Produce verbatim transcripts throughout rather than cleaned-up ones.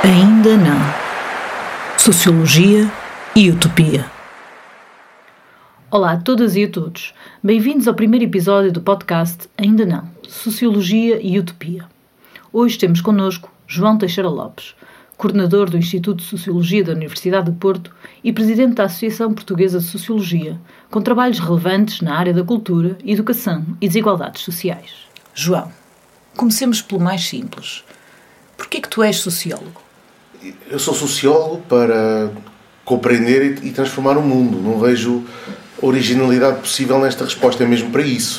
Ainda não. Sociologia e Utopia. Olá a todas e a todos. Bem-vindos ao primeiro episódio do podcast Ainda não. Sociologia e Utopia. Hoje temos connosco João Teixeira Lopes, coordenador do Instituto de Sociologia da Universidade do Porto e presidente da Associação Portuguesa de Sociologia, com trabalhos relevantes na área da cultura, educação e desigualdades sociais. João, comecemos pelo mais simples. Porquê que tu és sociólogo? Eu sou sociólogo para compreender e transformar o mundo. Não vejo originalidade possível nesta resposta, é mesmo para isso.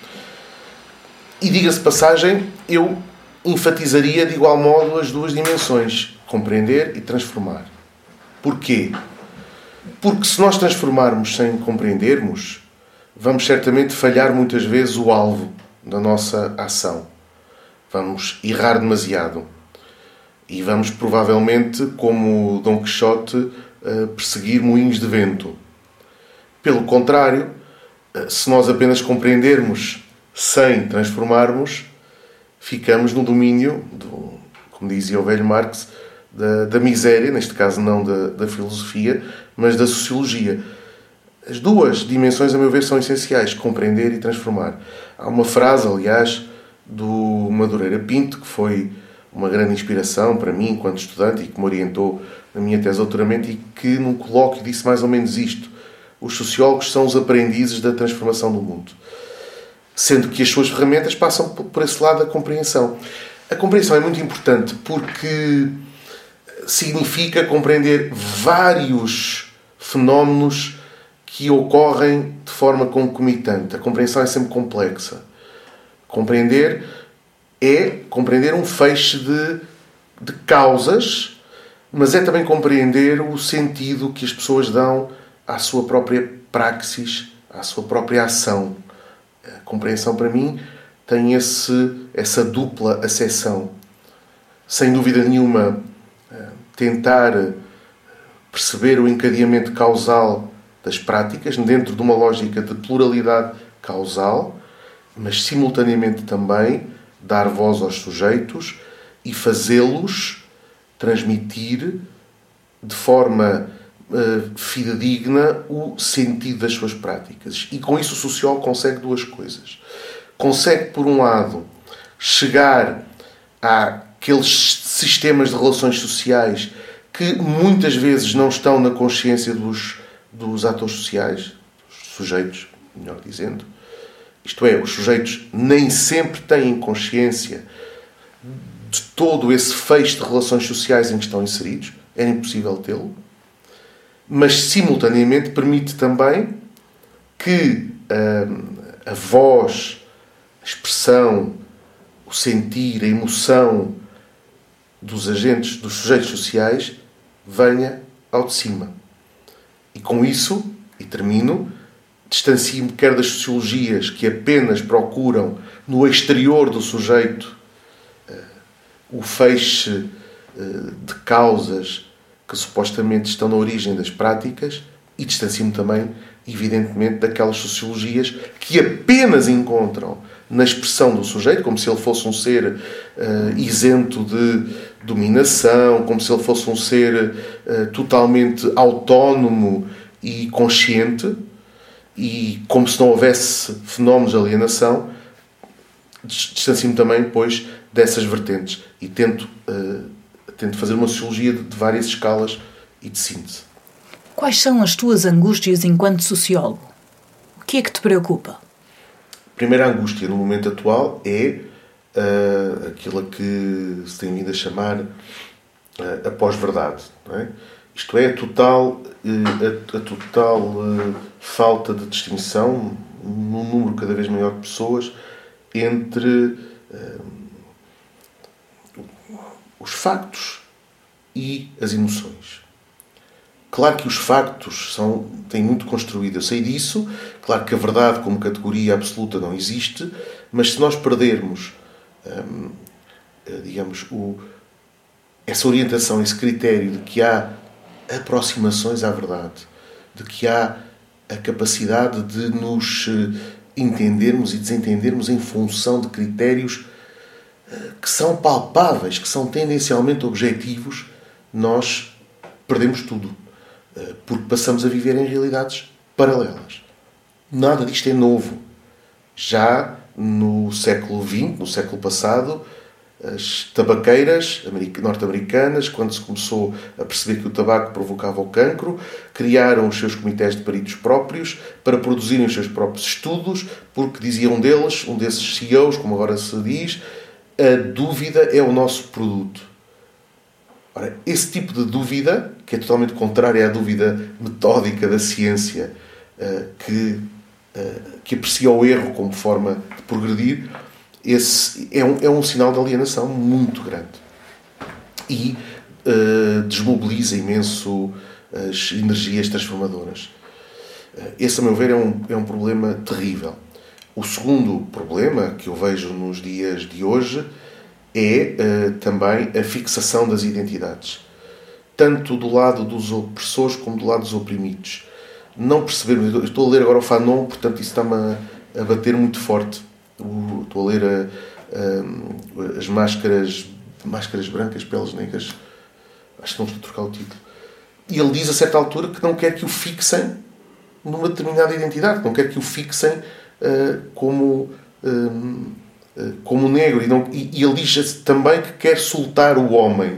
E diga-se de passagem, eu enfatizaria de igual modo as duas dimensões, compreender e transformar. Porquê? Porque se nós transformarmos sem compreendermos, vamos certamente falhar muitas vezes o alvo da nossa ação. Vamos errar demasiado. E vamos provavelmente, como Dom Quixote, perseguir moinhos de vento. Pelo contrário, se nós apenas compreendermos sem transformarmos, ficamos no domínio, do, como dizia o velho Marx, da, da miséria, neste caso não da, da filosofia, mas da sociologia. As duas dimensões, a meu ver, são essenciais, compreender e transformar. Há uma frase, aliás, do Madureira Pinto, que foi uma grande inspiração para mim enquanto estudante e que me orientou na minha tese de doutoramento e que num colóquio disse mais ou menos isto: os sociólogos são os aprendizes da transformação do mundo. Sendo que as suas ferramentas passam por esse lado da compreensão. A compreensão é muito importante porque significa compreender vários fenómenos que ocorrem de forma concomitante. A compreensão é sempre complexa. Compreender é compreender um feixe de, de causas, mas é também compreender o sentido que as pessoas dão à sua própria praxis, à sua própria ação. A compreensão, para mim, tem esse, essa dupla acessão. Sem dúvida nenhuma, tentar perceber o encadeamento causal das práticas, dentro de uma lógica de pluralidade causal, mas simultaneamente também dar voz aos sujeitos e fazê-los transmitir de forma uh, fidedigna o sentido das suas práticas. E com isso o sociólogo consegue duas coisas. Consegue, por um lado, chegar àqueles sistemas de relações sociais que muitas vezes não estão na consciência dos, dos atores sociais, dos sujeitos, melhor dizendo. Isto é, os sujeitos nem sempre têm consciência de todo esse feixe de relações sociais em que estão inseridos. É impossível tê-lo. Mas, simultaneamente, permite também que a, a voz, a expressão, o sentir, a emoção dos agentes, dos sujeitos sociais, venha ao de cima. E com isso, e termino, distancio-me quer das sociologias que apenas procuram no exterior do sujeito uh, o feixe uh, de causas que supostamente estão na origem das práticas, e distancio-me também, evidentemente, daquelas sociologias que apenas encontram na expressão do sujeito, como se ele fosse um ser uh, isento de dominação, como se ele fosse um ser uh, totalmente autónomo e consciente, e como se não houvesse fenómenos de alienação, distancio-me também, pois, dessas vertentes e tento, uh, tento fazer uma sociologia de, de várias escalas e de síntese. Quais são as tuas angústias enquanto sociólogo? O que é que te preocupa? A primeira angústia no momento atual é uh, aquilo que se tem vindo a chamar uh, a pós-verdade, não é? Isto é, a total, a, a total uh, falta de distinção, num número cada vez maior de pessoas, entre uh, os factos e as emoções. Claro que os factos são, têm muito construído, eu sei disso. Claro que a verdade como categoria absoluta não existe, mas se nós perdermos, um, digamos, o, essa orientação, esse critério de que há aproximações à verdade, de que há a capacidade de nos entendermos e desentendermos em função de critérios que são palpáveis, que são tendencialmente objetivos, nós perdemos tudo. Porque passamos a viver em realidades paralelas. Nada disto é novo. Já no século vinte, no século passado, as tabaqueiras norte-americanas, quando se começou a perceber que o tabaco provocava o cancro, criaram os seus comitês de peritos próprios para produzirem os seus próprios estudos, porque diziam deles, um desses C E Os, como agora se diz, a dúvida é o nosso produto. Ora, esse tipo de dúvida, que é totalmente contrária à dúvida metódica da ciência, que, que aprecia o erro como forma de progredir, esse é um, é um sinal de alienação muito grande. E uh, desmobiliza imenso as energias transformadoras. Uh, esse, a meu ver, é um, é um problema terrível. O segundo problema que eu vejo nos dias de hoje é uh, também a fixação das identidades. Tanto do lado dos opressores como do lado dos oprimidos. Não percebermos... Eu estou a ler agora o Fanon, portanto isso está-me a, a bater muito forte. O, estou a ler a, a, as máscaras, máscaras brancas, peles negras. Acho que não estou a trocar o título. E ele diz a certa altura que não quer que o fixem numa determinada identidade, não quer que o fixem uh, como, uh, uh, como negro. E, não, e, e ele diz também que quer soltar o homem.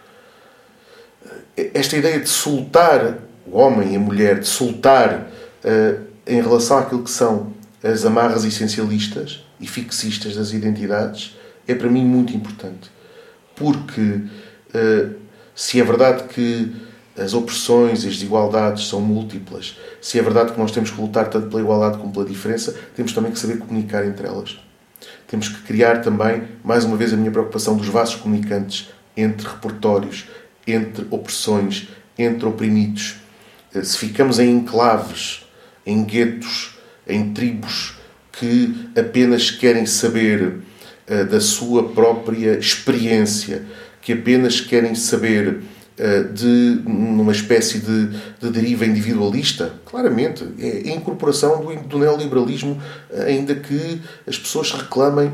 Esta ideia de soltar o homem e a mulher, de soltar uh, em relação àquilo que são as amarras essencialistas e fixistas das identidades, é para mim muito importante. Porque uh, se é verdade que as opressões e as desigualdades são múltiplas, se é verdade que nós temos que lutar tanto pela igualdade como pela diferença, temos também que saber comunicar entre elas. Temos que criar também, mais uma vez, a minha preocupação dos vasos comunicantes entre repertórios, entre opressões, entre oprimidos. Se ficamos em enclaves, em guetos, em tribos que apenas querem saber uh, da sua própria experiência, que apenas querem saber uh, de numa espécie de, de deriva individualista, claramente, é a incorporação do, do neoliberalismo, ainda que as pessoas reclamem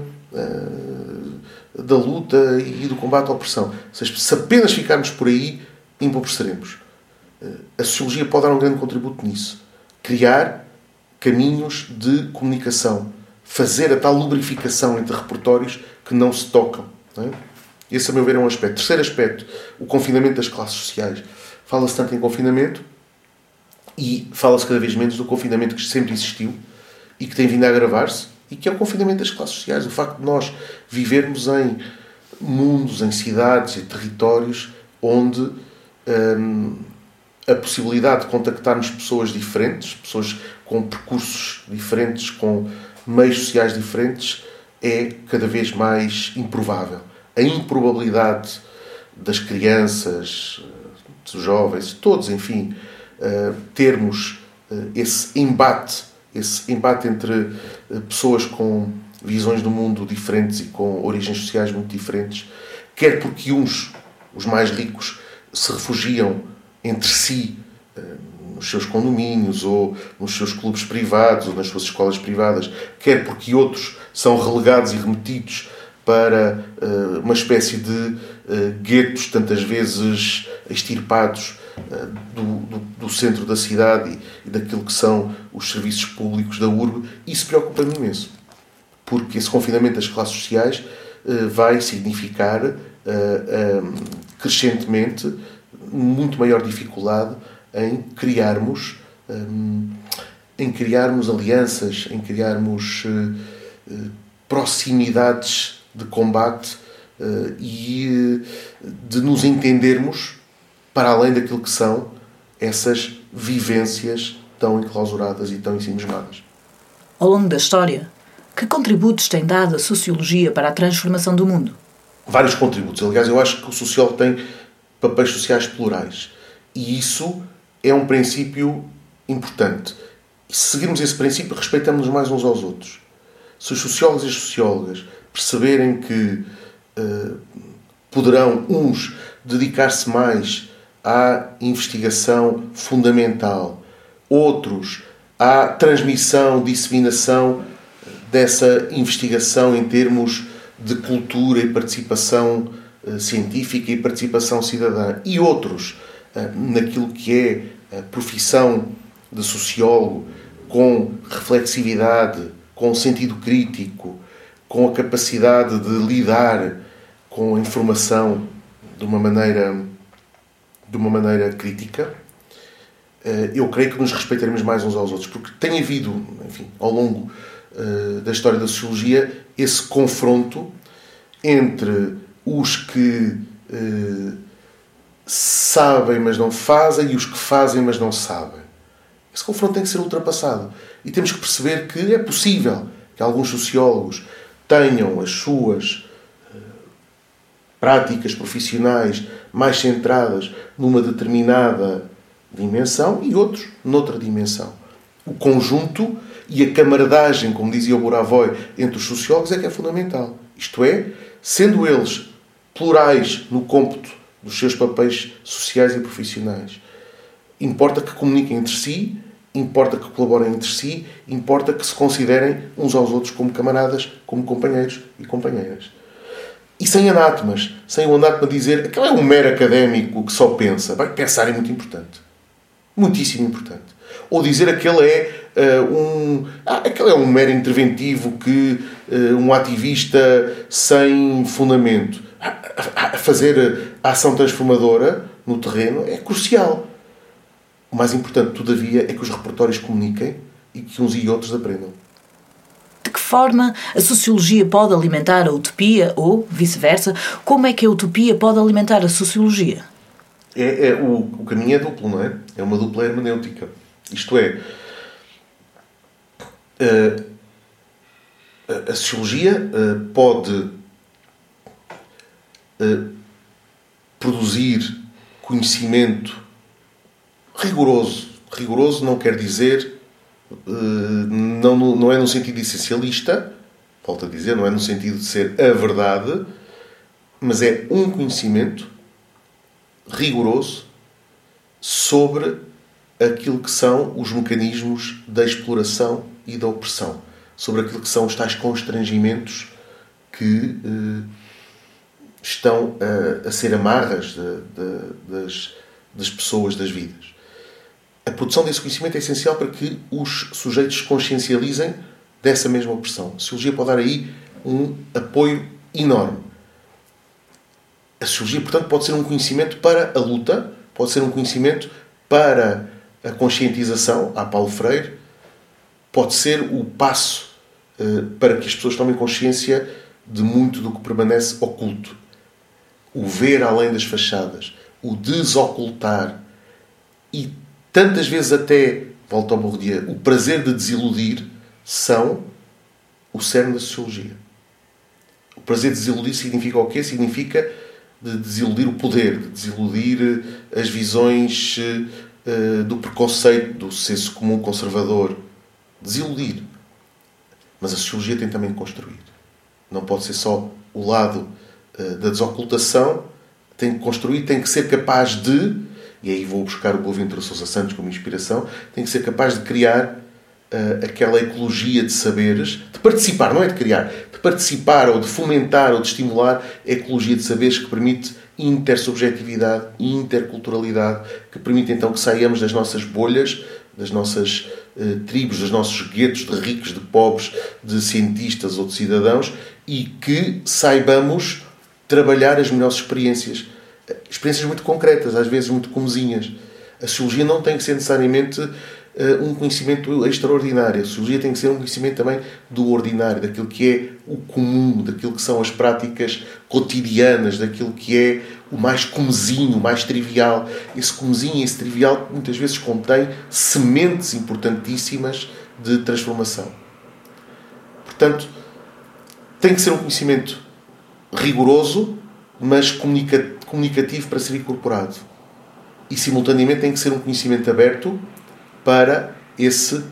uh, da luta e do combate à opressão. Se, se apenas ficarmos por aí, empobreceremos. Uh, a sociologia pode dar um grande contributo nisso. Criar caminhos de comunicação. Fazer a tal lubrificação entre repertórios que não se tocam. Não é? Esse, a meu ver, é um aspecto. Terceiro aspecto, o confinamento das classes sociais. Fala-se tanto em confinamento e fala-se cada vez menos do confinamento que sempre existiu e que tem vindo a agravar-se, e que é o confinamento das classes sociais. O facto de nós vivermos em mundos, em cidades e territórios onde hum, a possibilidade de contactarmos pessoas diferentes, pessoas com percursos diferentes, com meios sociais diferentes, é cada vez mais improvável. A improbabilidade das crianças, dos jovens, todos, enfim, termos esse embate, esse embate entre pessoas com visões do mundo diferentes e com origens sociais muito diferentes, quer porque uns, os mais ricos, se refugiam entre si nos seus condomínios ou nos seus clubes privados ou nas suas escolas privadas, quer porque outros são relegados e remetidos para uh, uma espécie de uh, guetos, tantas vezes extirpados uh, do, do, do centro da cidade e, e daquilo que são os serviços públicos da urbe. Isso preocupa-me imenso, porque esse confinamento das classes sociais uh, vai significar uh, um, crescentemente muito maior dificuldade em criarmos um, em criarmos alianças, em criarmos uh, uh, proximidades de combate uh, e uh, de nos entendermos para além daquilo que são essas vivências tão enclausuradas e tão ensimismadas. Ao longo da história, que contributos tem dado a sociologia para a transformação do mundo? Vários contributos. Aliás, eu acho que o sociólogo tem papéis sociais plurais. E isso é um princípio importante. E se seguirmos esse princípio, respeitamos-nos mais uns aos outros. Se os sociólogos e as sociólogas perceberem que uh, poderão uns dedicar-se mais à investigação fundamental, outros à transmissão, disseminação dessa investigação em termos de cultura e participação uh, científica e participação cidadã, e outros uh, naquilo que é a profissão de sociólogo, com reflexividade, com sentido crítico, com a capacidade de lidar com a informação de uma maneira, de uma maneira crítica, eu creio que nos respeitaremos mais uns aos outros, porque tem havido, enfim, ao longo da história da sociologia, esse confronto entre os que sabem, mas não fazem, e os que fazem, mas não sabem. Esse confronto tem que ser ultrapassado. E temos que perceber que é possível que alguns sociólogos tenham as suas uh, práticas profissionais mais centradas numa determinada dimensão e outros noutra dimensão. O conjunto e a camaradagem, como dizia o Buravoy, entre os sociólogos é que é fundamental. Isto é, sendo eles plurais no cômputo dos seus papéis sociais e profissionais. Importa que comuniquem entre si, importa que colaborem entre si, importa que se considerem uns aos outros como camaradas, como companheiros e companheiras. E sem anátemas, sem o anátema dizer aquele é um mero académico que só pensa. Bem, pensar é muito importante. Muitíssimo importante. Ou dizer aquele é uh, um ah, aquele é um mero interventivo que uh, um ativista sem fundamento. A, a fazer a ação transformadora no terreno é crucial. O mais importante, todavia, é que os repertórios comuniquem e que uns e outros aprendam. De que forma a sociologia pode alimentar a utopia ou, vice-versa, como é que a utopia pode alimentar a sociologia? É, é, o, o caminho é duplo, não é? É uma dupla hermenêutica. Isto é, a, a sociologia pode produzir conhecimento rigoroso. Rigoroso não quer dizer, não, não é no sentido essencialista, volto a dizer, não é no sentido de ser a verdade, mas é um conhecimento rigoroso sobre aquilo que são os mecanismos da exploração e da opressão, sobre aquilo que são os tais constrangimentos que eh, estão a, a ser amarras de, de, das, das pessoas, das vidas. A produção desse conhecimento é essencial para que os sujeitos se consciencializem dessa mesma opressão. A sociologia pode dar aí um apoio enorme. A sociologia, portanto, pode ser um conhecimento para a luta, pode ser um conhecimento para a conscientização, à Paulo Freire, pode ser o passo uh, para que as pessoas tomem consciência de muito do que permanece oculto. O ver além das fachadas, o desocultar e tantas vezes até, volto ao Bourdieu, o prazer de desiludir são o cerne da sociologia. O prazer de desiludir significa o quê? Significa de desiludir o poder, de desiludir as visões uh, do preconceito, do senso comum conservador. Desiludir. Mas a sociologia tem também que construir. Não pode ser só o lado uh, da desocultação. Tem que construir, tem que ser capaz de, e aí vou buscar o Boaventura Sousa Santos como inspiração, tem que ser capaz de criar uh, aquela ecologia de saberes, de participar, não é de criar, de participar ou de fomentar ou de estimular a ecologia de saberes que permite intersubjetividade e interculturalidade, que permite então que saiamos das nossas bolhas, das nossas uh, tribos, dos nossos guetos de ricos, de pobres, de cientistas ou de cidadãos, e que saibamos trabalhar as melhores experiências. Experiências muito concretas, às vezes muito comezinhas. A sociologia não tem que ser necessariamente uh, um conhecimento extraordinário. A sociologia tem que ser um conhecimento também do ordinário, daquilo que é o comum, daquilo que são as práticas cotidianas, daquilo que é o mais comezinho, o mais trivial. Esse comezinho e esse trivial muitas vezes contém sementes importantíssimas de transformação. Portanto, tem que ser um conhecimento rigoroso, mas comunicativo para ser incorporado. E, simultaneamente, tem que ser um conhecimento aberto para esse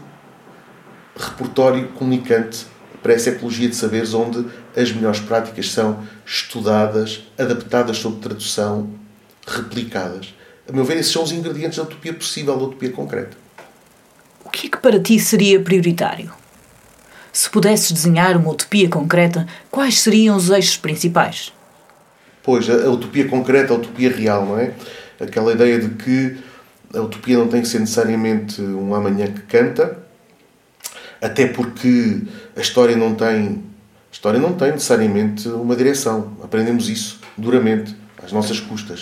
repertório comunicante, para essa ecologia de saberes onde as melhores práticas são estudadas, adaptadas sob tradução, replicadas. A meu ver, esses são os ingredientes da utopia possível, da utopia concreta. O que é que para ti seria prioritário? Se pudesses desenhar uma utopia concreta, quais seriam os eixos principais? Pois, a, a utopia concreta, a utopia real, não é? Aquela ideia de que a utopia não tem que ser necessariamente um amanhã que canta, até porque a história não tem, a história não tem necessariamente uma direção. Aprendemos isso duramente, às nossas custas.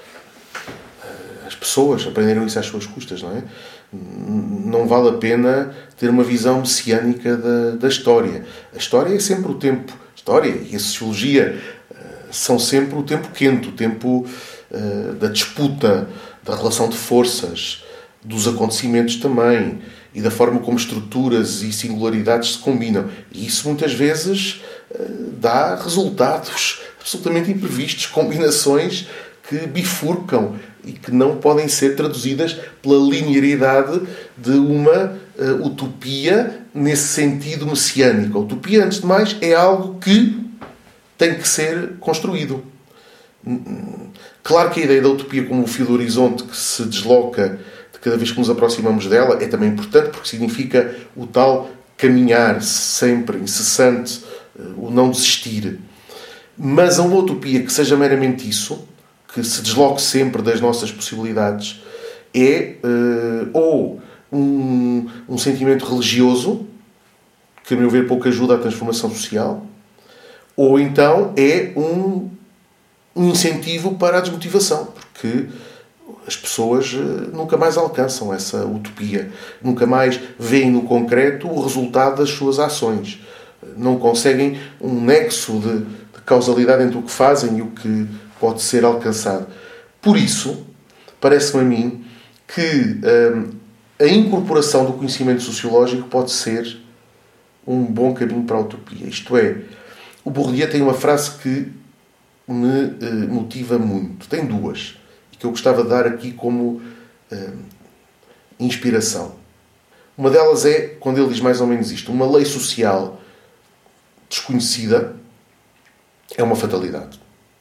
As pessoas aprenderam isso às suas custas, não é? Não vale a pena ter uma visão messiânica da, da história. A história é sempre o tempo. A história e a sociologia são sempre o tempo quente, o tempo uh, da disputa, da relação de forças, dos acontecimentos também, e da forma como estruturas e singularidades se combinam. E isso muitas vezes uh, dá resultados absolutamente imprevistos, combinações que bifurcam e que não podem ser traduzidas pela linearidade de uma uh, utopia nesse sentido messiânico. A utopia, antes de mais, é algo que tem que ser construído. Claro que a ideia da utopia como o fio do horizonte que se desloca de cada vez que nos aproximamos dela é também importante, porque significa o tal caminhar sempre, incessante, o não desistir. Mas a uma utopia que seja meramente isso, que se desloque sempre das nossas possibilidades, é uh, ou um, um sentimento religioso, que a meu ver pouco ajuda à transformação social, ou então é um, um incentivo para a desmotivação, porque as pessoas nunca mais alcançam essa utopia, nunca mais veem no concreto o resultado das suas ações, não conseguem um nexo de, de causalidade entre o que fazem e o que pode ser alcançado. Por isso, parece-me a mim que hum, a incorporação do conhecimento sociológico pode ser um bom caminho para a utopia. Isto é, o Bourdieu tem uma frase que me eh, motiva muito. Tem duas. E que eu gostava de dar aqui como eh, inspiração. Uma delas é, quando ele diz mais ou menos isto: uma lei social desconhecida é uma fatalidade.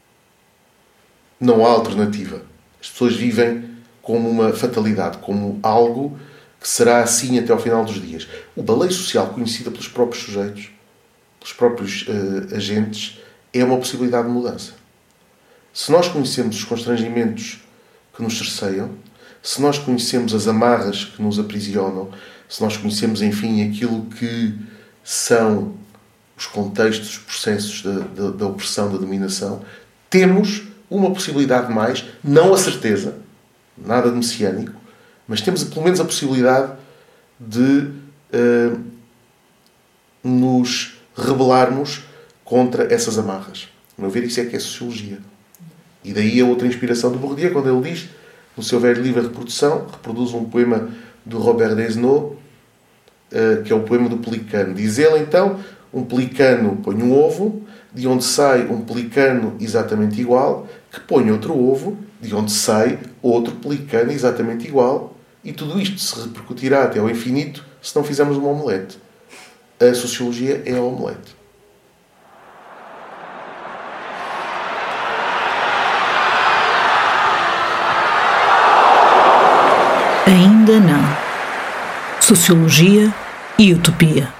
Não há alternativa. As pessoas vivem como uma fatalidade, como algo que será assim até ao final dos dias. Uma lei social conhecida pelos próprios sujeitos, pelos próprios uh, agentes, é uma possibilidade de mudança. Se nós conhecemos os constrangimentos que nos cerceiam, se nós conhecemos as amarras que nos aprisionam, se nós conhecemos, enfim, aquilo que são os contextos, os processos da, da, da opressão, da dominação, temos uma possibilidade mais, não a certeza, nada de messiânico, mas temos pelo menos a possibilidade de uh, nos rebelarmos contra essas amarras. A meu ver, isso é que é sociologia. E daí a outra inspiração do Bourdieu, quando ele diz, no seu velho livro A Reprodução, reproduz um poema do Robert Desnos, uh, que é o poema do pelicano. Diz ele, então, um pelicano põe um ovo, de onde sai um pelicano exatamente igual, que põe outro ovo, de onde sai outro pelicano exatamente igual, e tudo isto se repercutirá até ao infinito se não fizermos uma omelete. A sociologia é a omelete. Ainda não. Sociologia e utopia.